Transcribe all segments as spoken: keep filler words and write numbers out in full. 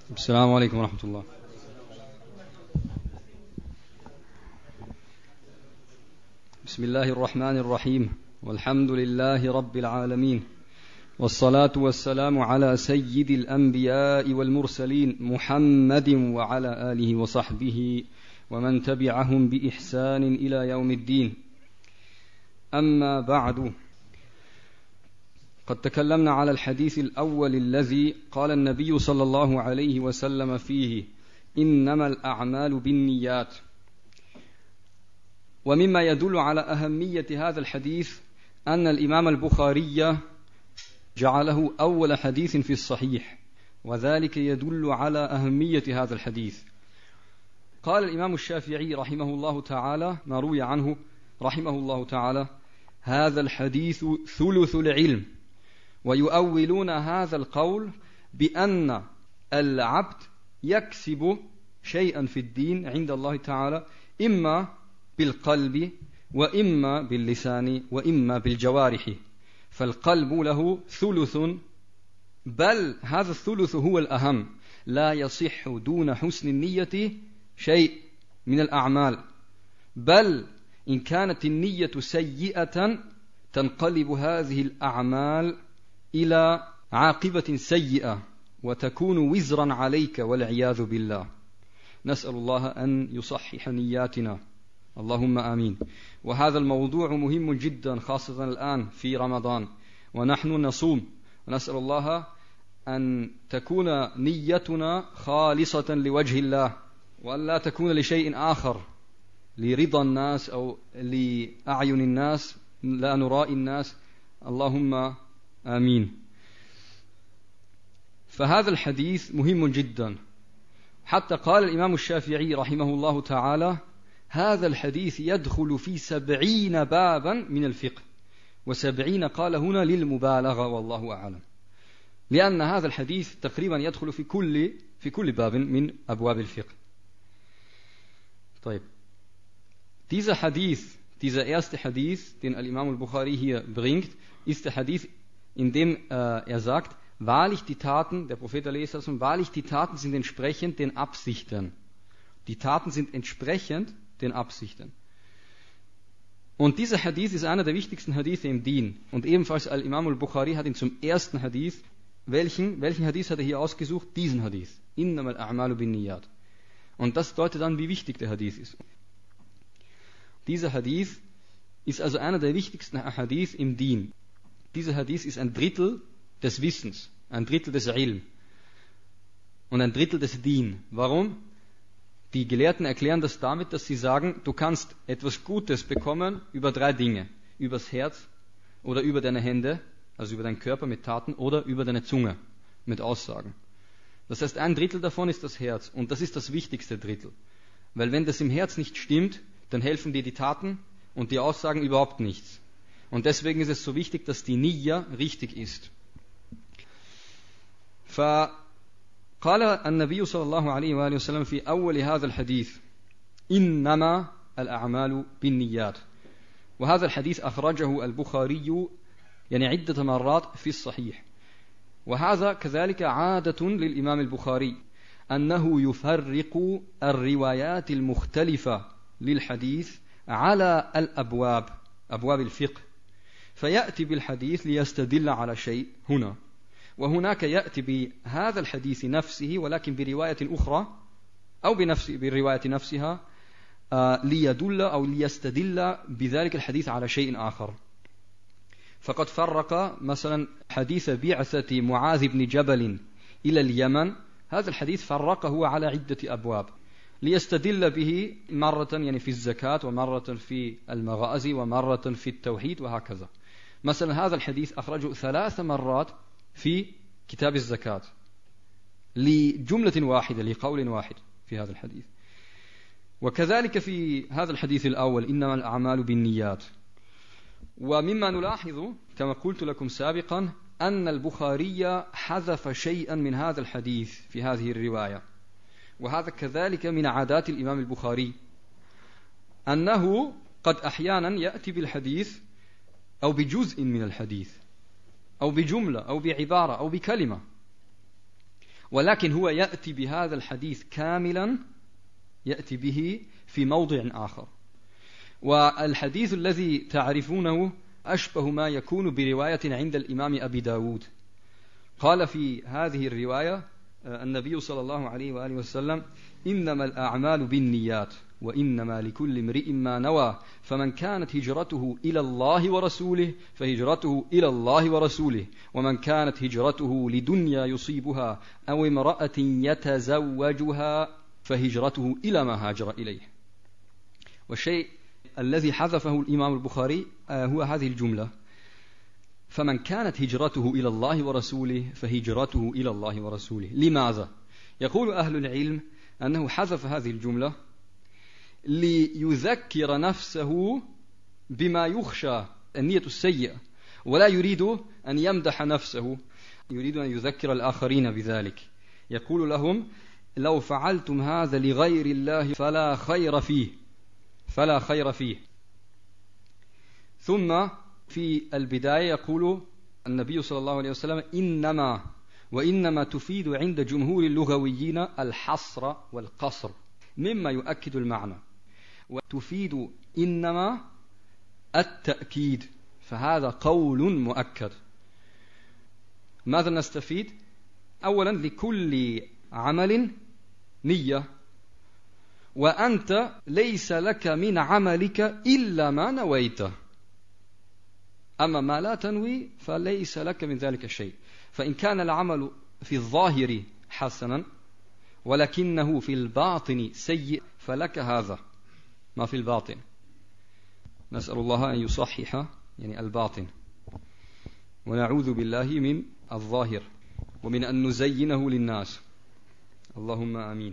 السلام عليكم ورحمة الله. بسم الله الرحمن الرحيم، والحمد لله رب العالمين، والصلاة والسلام على سيد الأنبياء والمرسلين محمد وعلى آله وصحبه ومن تبعهم بإحسان إلى يوم الدين. أما بعد، قد تكلمنا على الحديث الأول الذي قال النبي صلى الله عليه وسلم فيه: إنما الأعمال بالنيات. ومما يدل على أهمية هذا الحديث أن الإمام البخاري جعله أول حديث في الصحيح، وذلك يدل على أهمية هذا الحديث. قال الإمام الشافعي رحمه الله تعالى ما روي عنه رحمه الله تعالى: هذا الحديث ثلث العلم. ويؤولون هذا القول بأن العبد يكسب شيئا في الدين عند الله تعالى، إما بالقلب وإما باللسان وإما بالجوارح، فالقلب له ثلث، بل هذا الثلث هو الأهم. لا يصح دون حسن النية شيء من الأعمال، بل إن كانت النية سيئة تنقلب هذه الأعمال إلى عاقبة سيئة وتكون وزرا عليك والعياذ بالله. نسأل الله أن يصحح نياتنا، اللهم آمين. وهذا الموضوع مهم جدا، خاصة الآن في رمضان ونحن نصوم، ونسأل الله أن تكون نيتنا خالصة لوجه الله، وأن لا تكون لشيء آخر، لرضا الناس أو لأعين الناس، لا نرائي الناس، اللهم آمين. فهذا الحديث مهم جدا، حتى قال الإمام الشافعي رحمه الله تعالى: هذا الحديث يدخل في سبعين بابا من الفقه، وسبعين قال هنا للمبالغة والله أعلم، لأن هذا الحديث تقريبا يدخل في كل في كل باب من أبواب الفقه. طيب, dieser Hadith, dieser erste Hadith, den Al-Imam al-Bukhari hier bringt, ist der Hadith, in dem äh, er sagt: Wahrlich die Taten, der Prophet a.s., wahrlich die Taten sind entsprechend den Absichten. Die Taten sind entsprechend den Absichten. Und dieser Hadith ist einer der wichtigsten Hadithe im Deen. Und ebenfalls Al-Imam al-Bukhari hat ihn zum ersten Hadith, welchen, welchen Hadith hat er hier ausgesucht? Diesen Hadith. Innamal a'malu bin niyat. Und das deutet an, wie wichtig der Hadith ist. Dieser Hadith ist also einer der wichtigsten Hadith im Deen. Dieser Hadith ist ein Drittel des Wissens, ein Drittel des Ilm und ein Drittel des Deen. Warum? Die Gelehrten erklären das damit, dass sie sagen, du kannst etwas Gutes bekommen über drei Dinge: übers Herz oder über deine Hände, also über deinen Körper mit Taten, oder über deine Zunge mit Aussagen. Das heißt, ein Drittel davon ist das Herz, und das ist das wichtigste Drittel. Weil wenn das im Herz nicht stimmt, dann helfen dir die Taten und die Aussagen überhaupt nichts. Und deswegen ist es so wichtig, dass die Niyya richtig ist. فقال النبي صلى الله عليه وآله وسلم في أول هذا الحديث: إنما الأعمال بالنيات. وهذا الحديث أخرجه البخاري يعني عدة مرات في الصحيح. وهذا كذلك عادة للإمام البخاري أنه يفرق الروايات المختلفة للحديث على الأبواب، أبواب الفقه، فيأتي بالحديث ليستدل على شيء هنا، وهناك يأتي بهذا الحديث نفسه ولكن برواية أخرى أو بنفس بالرواية نفسها ليدل أو ليستدل بذلك الحديث على شيء آخر. فقد فرق مثلا حديث بعثة معاذ بن جبل إلى اليمن، هذا الحديث فرقه على عدة أبواب ليستدل به مرة يعني في الزكاة، ومرة في المغازي، ومرة في التوحيد، وهكذا. مثلا هذا الحديث أخرجه ثلاث مرات في كتاب الزكاة لجملة واحدة، لقول واحد في هذا الحديث. وكذلك في هذا الحديث الأول: إنما الأعمال بالنيات. ومما نلاحظ كما قلت لكم سابقا أن البخاري حذف شيئا من هذا الحديث في هذه الرواية، وهذا كذلك من عادات الإمام البخاري، أنه قد أحيانا يأتي بالحديث أو بجزء من الحديث أو بجملة أو بعبارة أو بكلمة، ولكن هو يأتي بهذا الحديث كاملا، يأتي به في موضع آخر. والحديث الذي تعرفونه أشبه ما يكون برواية عند الإمام أبي داود. قال في هذه الرواية النبي صلى الله عليه وآله وسلم: إنما الأعمال بالنيات وإنما لكل امرئ ما نوى، فمن كانت هجرته إلى الله ورسوله فهجرته إلى الله ورسوله، ومن كانت هجرته لدنيا يصيبها أو امرأة يتزوجها فهجرته إلى ما هاجر إليه. والشيء الذي حذفه الإمام البخاري هو هذه الجملة: فمن كانت هجرته إلى الله ورسوله فهجرته إلى الله ورسوله. لماذا؟ يقول أهل العلم أنه حذف هذه الجملة ليذكر نفسه بما يخشى النية السيئة، ولا يريد أن يمدح نفسه، يريد أن يذكر الآخرين بذلك. يقول لهم: لو فعلتم هذا لغير الله فلا خير فيه فلا خير فيه. ثم في البداية يقول النبي صلى الله عليه وسلم: إنما وإنما تفيد عند جمهور اللغويين الحصر والقصر، مما يؤكد المعنى. وتفيد إنما التأكيد، فهذا قول مؤكد. ماذا نستفيد؟ أولا لكل عمل نية، وأنت ليس لك من عملك إلا ما نويته، أما ما لا تنوي فليس لك من ذلك شيء. فإن كان العمل في الظاهر حسنا ولكنه في الباطن سيء فلك هذا ما في الباطن. نسأل الله أن يصحح يعني الباطن، ونعوذ بالله من الظاهر ومن أن نزينه للناس، اللهم آمين.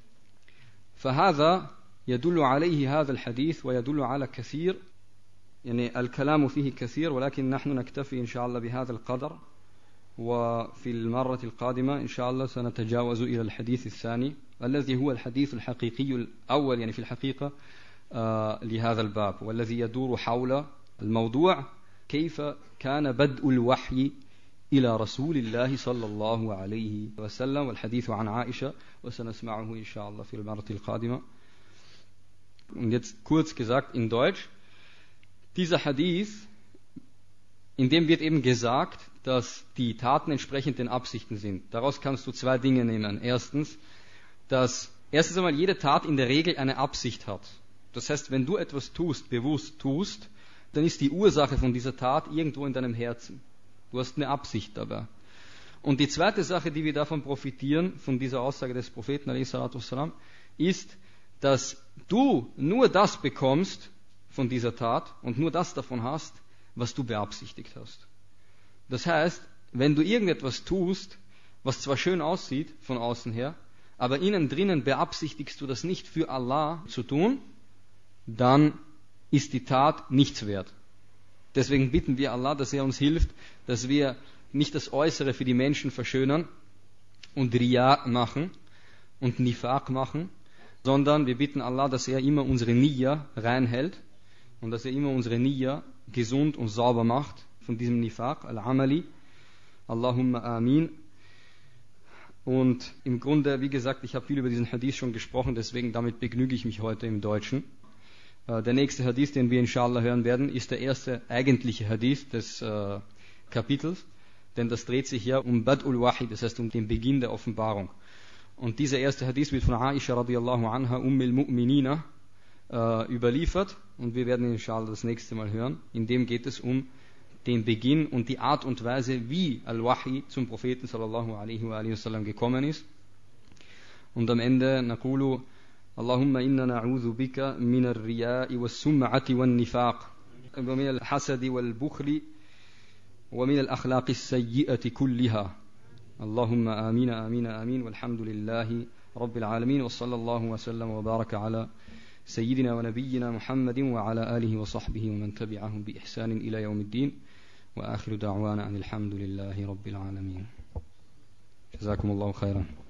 فهذا يدل عليه هذا الحديث، ويدل على كثير، يعني الكلام فيه كثير، ولكن نحن نكتفي إن شاء الله بهذا القدر، وفي المرة القادمة إن شاء الله سنتجاوز إلى الحديث الثاني الذي هو الحديث الحقيقي الأول، يعني في الحقيقة آه لهذا الباب، والذي يدور حول الموضوع: كيف كان بدء الوحي إلى رسول الله صلى الله عليه وسلم، والحديث عن عائشة، وسنسمعه إن شاء الله في المرة القادمة. Und jetzt kurz gesagt in Deutsch: Dieser Hadith, in dem wird eben gesagt, dass die Taten entsprechend den Absichten sind. Daraus kannst du zwei Dinge nehmen. Erstens, dass erstens einmal jede Tat in der Regel eine Absicht hat. Das heißt, wenn du etwas tust, bewusst tust, dann ist die Ursache von dieser Tat irgendwo in deinem Herzen. Du hast eine Absicht dabei. Und die zweite Sache, die wir davon profitieren, von dieser Aussage des Propheten ﷺ, ist, dass du nur das bekommst von dieser Tat und nur das davon hast, was du beabsichtigt hast. Das heißt, wenn du irgendetwas tust, was zwar schön aussieht von außen her, aber innen drinnen beabsichtigst du das nicht für Allah zu tun, dann ist die Tat nichts wert. Deswegen bitten wir Allah, dass er uns hilft, dass wir nicht das Äußere für die Menschen verschönern und Riya machen und Nifaq machen, sondern wir bitten Allah, dass er immer unsere Niyya reinhält und dass er immer unsere Niyya gesund und sauber macht von diesem Nifaq, Al-Amali. Allahumma Amin. Und im Grunde, wie gesagt, ich habe viel über diesen Hadith schon gesprochen, deswegen damit begnüge ich mich heute im Deutschen. Der nächste Hadith, den wir inshallah hören werden, ist der erste eigentliche Hadith des äh, Kapitels, denn das dreht sich ja um Bad'ul Wahi, das heißt um den Beginn der Offenbarung. Und dieser erste Hadith wird von Aisha radiallahu anha, Ummul Mu'minina, äh, überliefert, und wir werden ihn inshallah das nächste Mal hören. In dem geht es um den Beginn und die Art und Weise, wie Al-Wahi zum Propheten sallallahu alaihi wa alihi wasallam gekommen ist. Und am Ende naqulu: Allahumma inna na'udhu bika min al-riya'i was-sum'ati wan-nifaq wa min al-hasadi wal-bukhli wa min al-akhlaqi as-sayyi'ati kulliha. Allahumma amina amina amin walhamdulillahi rabbil alamin wa sallallahu wa sallam wa baraka ala sayyidina wa nabiyyina Muhammadin wa ala alihi wa sahbihi wa man tabi'ahum bi ihsanin ila yawmiddin wa akhiru da'wana anil hamdulillahi rabbil alamin. Jazakumullahu khairan.